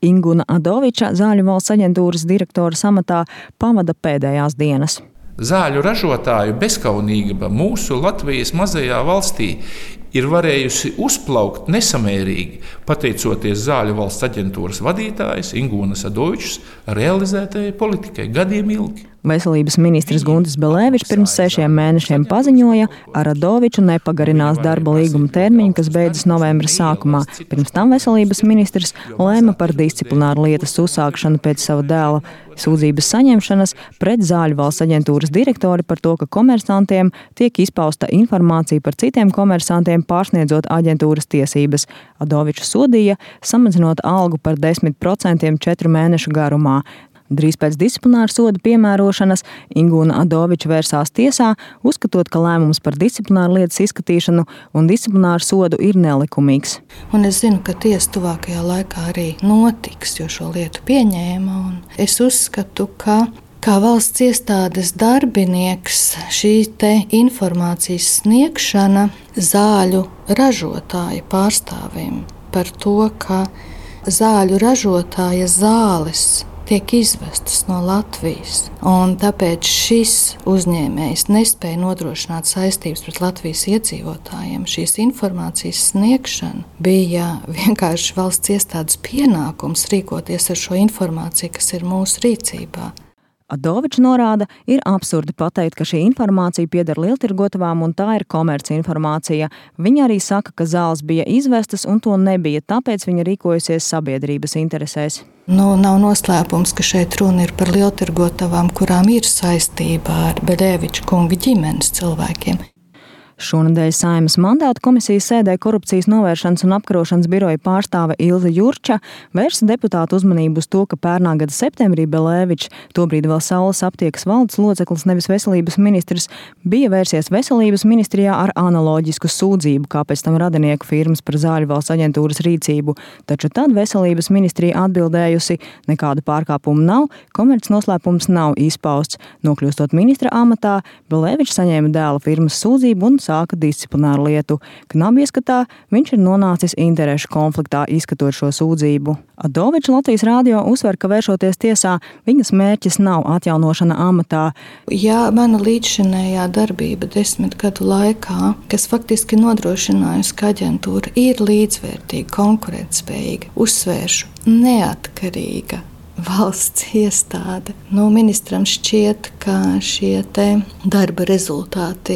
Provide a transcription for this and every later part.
Inguna Adoviča Zāļu valsts aģentūras direktora amatā pavada pēdējās dienas. Zāļu ražotāju bezkaunība mūsu Latvijas mazajā valstī ir varējusi uzplaukt nesamērīgi, pateicoties Zāļu valsts aģentūras vadītājas Ingunas Adovičas realizētajai politikai gadiem ilgi. Veselības ministrs Guntis Belēvičs pirms 6 mēnešiem paziņoja, ar Adoviču nepagarinās darba līguma termiņu, kas beidzas novembra sākumā. Pirms tam veselības ministrs lēma par disciplināru lietas uzsākšanu pēc sava dēla sūdzības saņemšanas pret Zāļu valsts aģentūras direktori par to, ka komersantiem tiek izpausta informācija par citiem komersantiem, pārsniedzot aģentūras tiesības. Adoviču sodīja, samazinot algu par 10% 4 mēnešu garumā. Drīz pēc disciplināra soda piemērošanas Inguna Adoviča vērsās tiesā, uzskatot, ka lēmums par disciplināru lietas izskatīšanu un disciplināru sodu ir nelikumīgs. Un es zinu, ka tiesa tuvākajā laikā arī notiks, jo šo lietu pieņēma. Un es uzskatu, ka kā valsts iestādes darbinieks šī te informācijas sniegšana zāļu ražotāja pārstāvim par to, ka zāļu ražotāja zāles tiek izvestas no Latvijas, un tāpēc šis uzņēmējs nespēja nodrošināt saistības pret Latvijas iedzīvotājiem. Šīs informācijas sniegšana bija vienkārši valsts iestādes pienākums rīkoties ar šo informāciju, kas ir mūsu rīcībā. Adovičs norāda, ir absurdi pateikt, ka šī informācija pieder lieltirgotavām un tā ir komercinformācija. Viņa arī saka, ka zāles bija izvestas un to nebija, tāpēc viņa rīkojusies sabiedrības interesēs. Nav noslēpums, ka šeit runa ir par lieltirgotavām, kurām ir saistība ar Belēviča kunga ģimenes cilvēkiem. Šonedēļ Saeimas mandāta komisijas sēdē korupcijas novēršanas un apkarošanas biroja pārstāve Ilze Jurča vērsa deputātu uzmanību uz to, ka pērnā gada septembrī Belēvičs, tobrīd vēl Saules aptiekas valdes loceklis, nevis veselības ministrs, bija vērsies veselības ministrijā ar analoģisku sūdzību, kā pēc tam radinieku firmas par Zāļu valsts aģentūras rīcību. Taču tad veselības ministrija atbildējusi, nekādu pārkāpumu nav, komercnoslēpums nav izpausts. Nokļūstot ministra amatā, Belēvičs saņēma dēla firmas sūdzību un sāka disciplināru lietu. Knabi ieskatā viņš ir nonācis interešu konfliktā, izskatot šo sūdzību. Adovičs Latvijas radio uzsver, ka vēršoties tiesā, viņas mērķis nav atjaunošana amatā. Ja mana līdzšinējā darbība 10 gadu laikā, kas faktiski nodrošinājusi, ka aģentūra ir līdzvērtīga, konkurētspējīga, uzsvēršu, neatkarīga valsts iestāde. Ministram šķiet, ka šie te darba rezultāti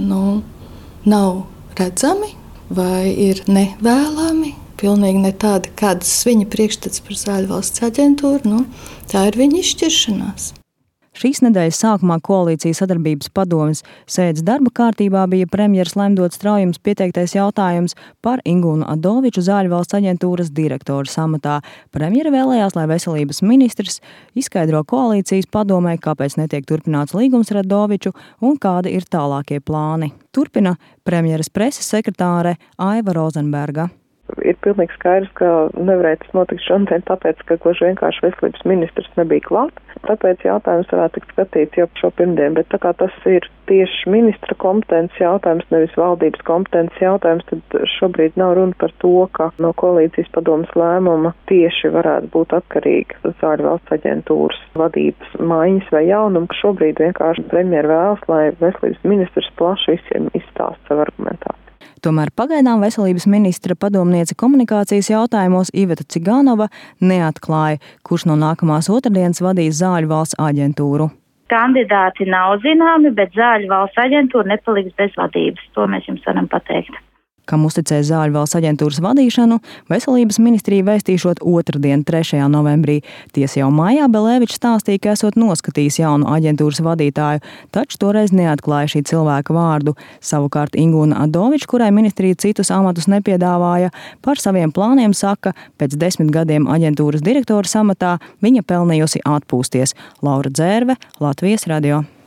nav redzami vai ir nevēlami, pilnīgi ne tādi, kādas viņa priekšstats par Zāļu valsts aģentūru. Tā ir viņa izšķiršanās. Šīs nedēļas sākumā koalīcijas sadarbības padomes sēdes darba kārtībā bija premjeras Lemdots Straujums pieteiktais jautājums par Ingunu Adoviču Zāļu valsts aģentūras direktora amatā. Premjera vēlējās, lai veselības ministrs izskaidro koalīcijas padomē, kāpēc netiek turpināts līgums ar Adoviču un kādi ir tālākie plāni. Turpina premjeras preses sekretāre Aiva Rozenberga. Ir pilnīgi skaidrs, ka nevarēja tas notikt šodien, tāpēc, ka gluži vienkārši veselības ministrs nebija klāt. Tāpēc jautājums varētu tikt skatīts jau šo pirmdienu, bet tā kā tas ir tieši ministra kompetences jautājums, nevis valdības kompetences jautājums, tad šobrīd nav runa par to, ka no koalīcijas padomes lēmuma tieši varētu būt atkarīga Zāļu valsts aģentūras vadības maiņas vai jaunuma. Šobrīd vienkārši premjera vēlas, lai veselības ministrs plaši visiem izstāsta savu argumentāciju. Tomēr pagaidām veselības ministra padomniece komunikācijas jautājumos Iveta Ciganova neatklāja, kurš no nākamās otrdienas vadīs Zāļu valsts aģentūru. Kandidāti nav zināmi, bet Zāļu valsts aģentūra nepaliks bez vadības. To mēs jums varam pateikt. Kam uzticēs Zāļu valsts aģentūras vadīšanu, veselības ministrija vēstīšot otrdien, 3. novembrī. Tiesa jau mājā Belēvičs stāstīja, ka esot noskatījis jaunu aģentūras vadītāju, taču toreiz neatklāja šī cilvēka vārdu. Savukārt Inguna Adoviča, kurai ministrija citus amatus nepiedāvāja, par saviem plāniem saka, pēc 10 gadiem aģentūras direktora amatā viņa pelnījusi atpūsties. Laura Dzērve, Latvijas radio.